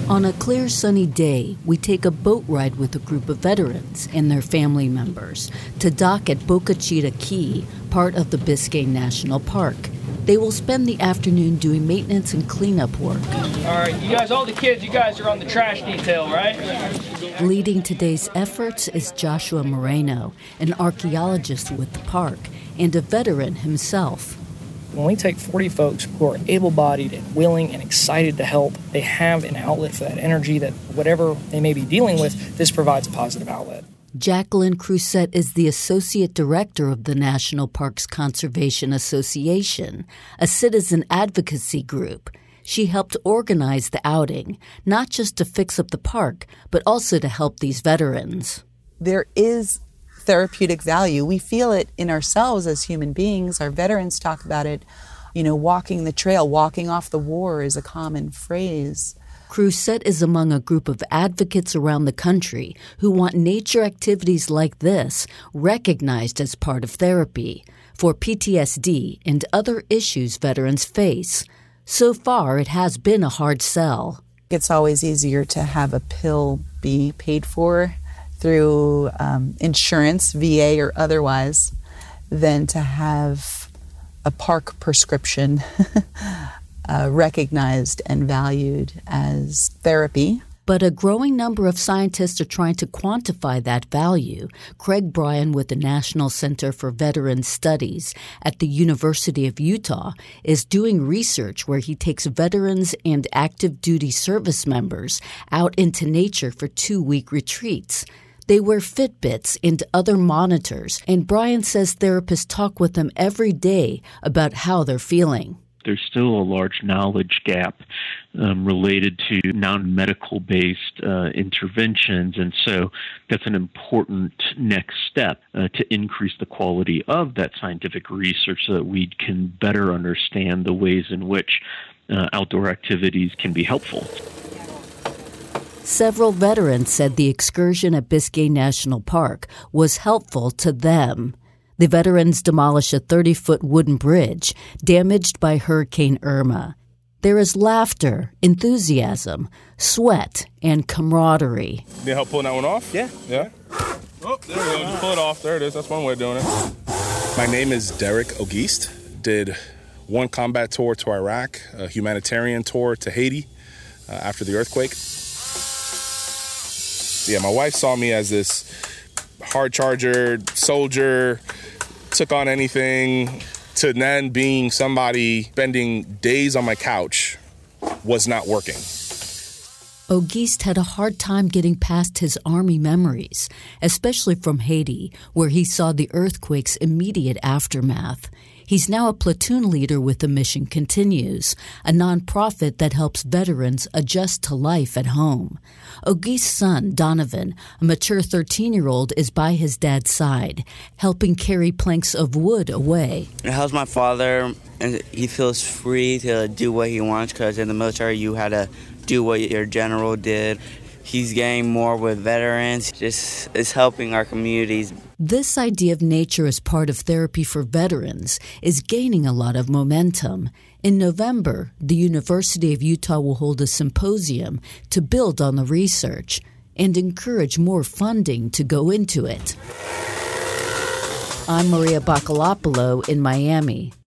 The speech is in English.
On a clear, sunny day, we take a boat ride with a group of veterans and their family members to dock at Boca Chica Key, part of the Biscayne National Park. They will spend the afternoon doing maintenance and cleanup work. All right, you guys, all the kids, you guys are on the trash detail, right? Leading today's efforts is Joshua Moreno, an archaeologist with the park and a veteran himself. When we take 40 folks who are able-bodied and willing and excited to help, they have an outlet for that energy that whatever they may be dealing with, this provides a positive outlet. Jacqueline Crusette is the Associate Director of the National Parks Conservation Association, a citizen advocacy group. She helped organize the outing, not just to fix up the park, but also to help these veterans. There is therapeutic value. We feel it in ourselves as human beings. Our veterans talk about it. Walking the trail, walking off the war is a common phrase. Crusette is among a group of advocates around the country who want nature activities like this recognized as part of therapy for PTSD and other issues veterans face. So far, it has been a hard sell. It's always easier to have a pill be paid for through insurance, VA or otherwise, than to have a park prescription recognized and valued as therapy. But a growing number of scientists are trying to quantify that value. Craig Bryan with the National Center for Veterans Studies at the University of Utah is doing research where he takes veterans and active duty service members out into nature for 2-week retreats. They wear Fitbits and other monitors, and Bryan says therapists talk with them every day about how they're feeling. There's still a large knowledge gap related to non-medical based interventions, and so that's an important next step to increase the quality of that scientific research so that we can better understand the ways in which outdoor activities can be helpful. Several veterans said the excursion at Biscayne National Park was helpful to them. The veterans demolished a 30-foot wooden bridge damaged by Hurricane Irma. There is laughter, enthusiasm, sweat, and camaraderie. Need help pulling that one off? Yeah. Yeah? Oh, there we go. Just pull it off. There it is. That's one way of doing it. My name is Derek Auguste. Did one combat tour to Iraq, a humanitarian tour to Haiti after the earthquake. Yeah, my wife saw me as this hard charger, soldier, took on anything, to then being somebody spending days on my couch was not working. Auguste had a hard time getting past his Army memories, especially from Haiti, where he saw the earthquake's immediate aftermath. He's now a platoon leader with the Mission Continues, a nonprofit that helps veterans adjust to life at home. Auguste's son, Donovan, a mature 13-year-old, is by his dad's side, helping carry planks of wood away. It helps my father, and he feels free to do what he wants, because in the military you had to do what your general did. He's getting more with veterans. Just is helping our communities. This idea of nature as part of therapy for veterans is gaining a lot of momentum. In November, the University of Utah will hold a symposium to build on the research and encourage more funding to go into it. I'm Maria Baccalopoulos in Miami.